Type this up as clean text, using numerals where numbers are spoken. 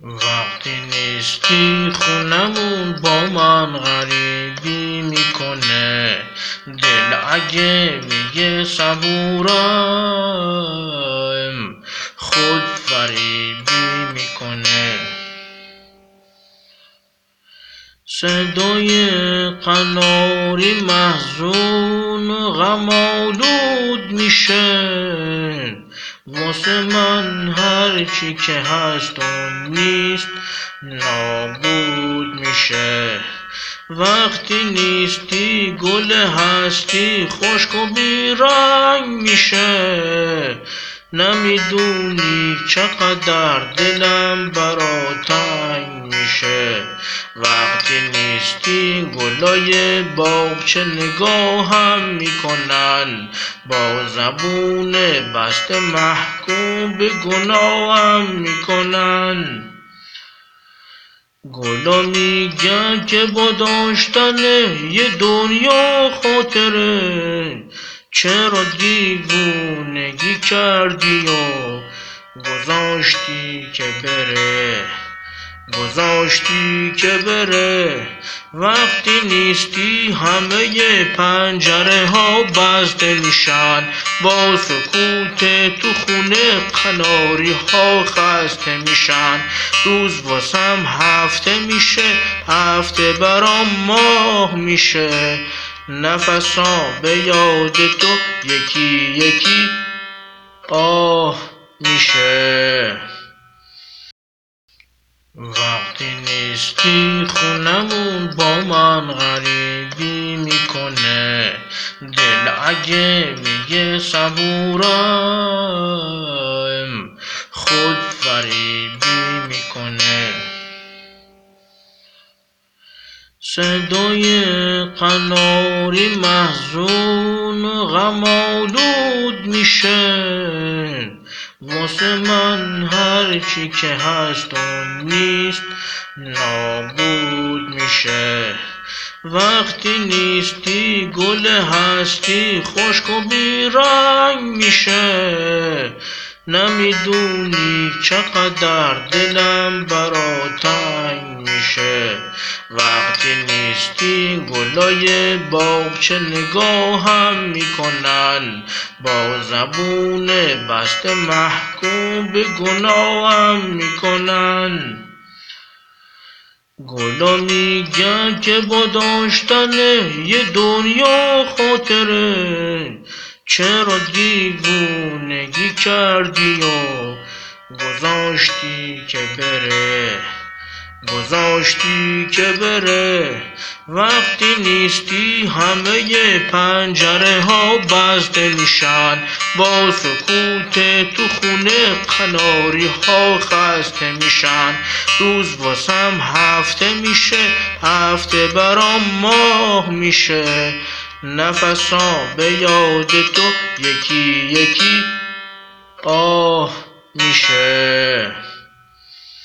وقتی نیستی خونمون با من غریبی میکنه، دل اگه میگه صبورم خود فریبی میکنه. صدای قناری محزون غم آلود میشه، واسه من هرچی که هست و نیست نابود میشه. وقتی نیستی گل هستی خشک و بیرنگ میشه، نمیدونی چقدر دلم برات تنگ میشه. وقتی نیستی گلای باغچه نگاهم میکنن، با زبون بسته محکوم به گناهم میکنن. گلا میگن که با داشتن یه دنیا خاطره، چرا دیوونگی کردی و گذاشتی که بره. وقتی نیستی همه پنجره ها بسته میشن، با سکوت تو خونه قناری ها خسته میشن. روز واسم هفته میشه، هفته برام ماه میشه، نفسا به یاد تو یکی یکی آه میشه. وقتی نیستی خونمون با من غریبی میکنه، دل اگه میگه صبورم خود فریبی میکنه. صدای قناری محزون غم آلود میشه، واسه من هرچی که هست و نیست نابود میشه. وقتی نیستی گل هستی خشک و بیرنگ میشه، نمیدونی چقدر دلم برات تنگ میشه. وقتی نیستی گلای باغچه نگاهم میکنن، با زبون بسته محکوم به گناهم میکنن. گلا میگن که با داشتن یه دنیا خاطره، چرا دیوونگی کردی و گذاشتی که بره. وقتی نیستی همه پنجره ها بسته میشن، با سکوت تو خونه قناری ها خسته میشن. روز واسم هفته میشه، هفته برام ماه میشه، نفسا به یاد تو یکی یکی آه میشه.